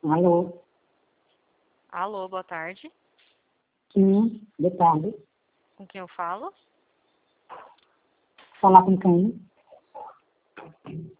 Alô? Alô, boa tarde. Sim, boa tarde. Com quem eu falo? Falar com quem?